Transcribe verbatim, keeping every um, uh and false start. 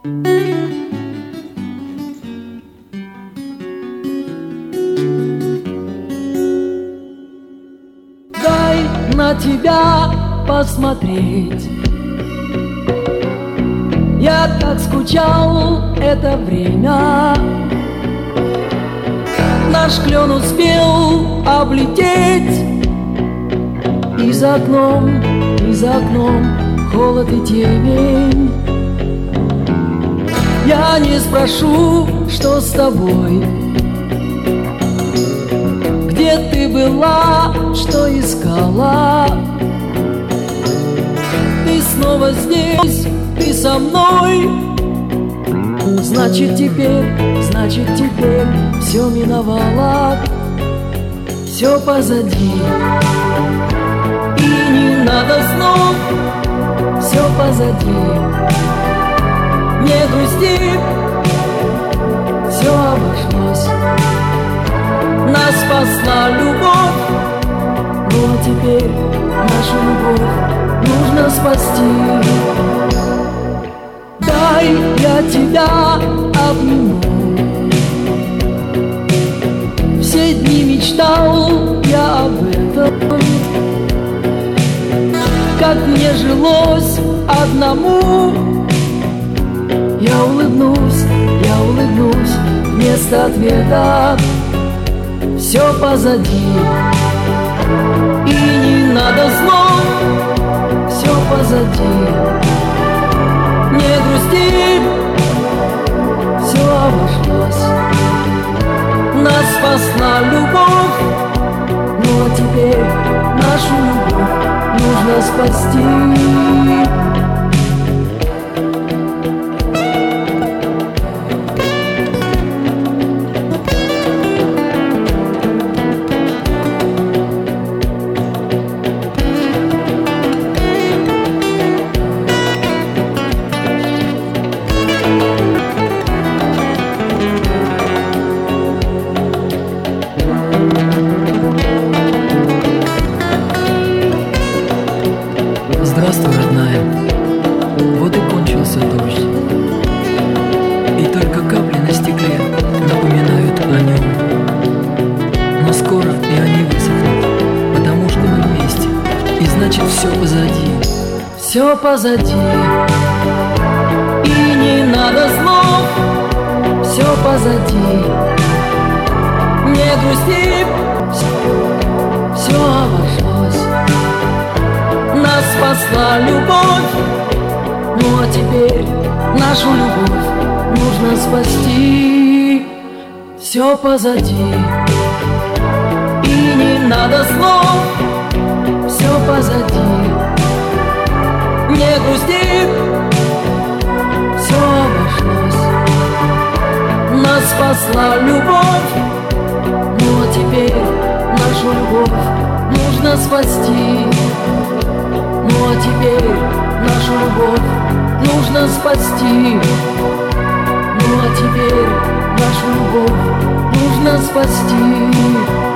Дай на тебя посмотреть. Я так скучал это время. Наш клен успел облететь. И за окном, и за окном холод и темень. Я не спрошу, что с тобой, где ты была, что искала. Ты снова здесь, ты со мной. Значит теперь, значит теперь все миновало, все позади. И не надо снов, все позади. Не грусти, все обошлось. Нас спасла любовь, ну а теперь нашу любовь нужно спасти. Дай я тебя обниму. Все дни мечтал я об этом. Как мне жилось одному. Я улыбнусь, я улыбнусь вместо ответа. Все позади. И не надо слов, все позади. Не грусти, все обошлось. Нас спасла любовь, ну а теперь нашу любовь нужно спасти. Здравствуй, родная, вот и кончился дождь. И только капли на стекле напоминают о нем. Но скоро и они высохнут, потому что мы вместе. И значит все позади. Все позади. И не надо слов, все позади. Не грусти, все обошлось. Нас спасла любовь, ну а теперь нашу любовь нужно спасти. Все позади. И не надо слов, все позади. Не грусти, все обошлось. Нас спасла любовь, ну а теперь нашу любовь нужно спасти. Ну а теперь нашу любовь нужно спасти. Ну а теперь нашу любовь нужно спасти.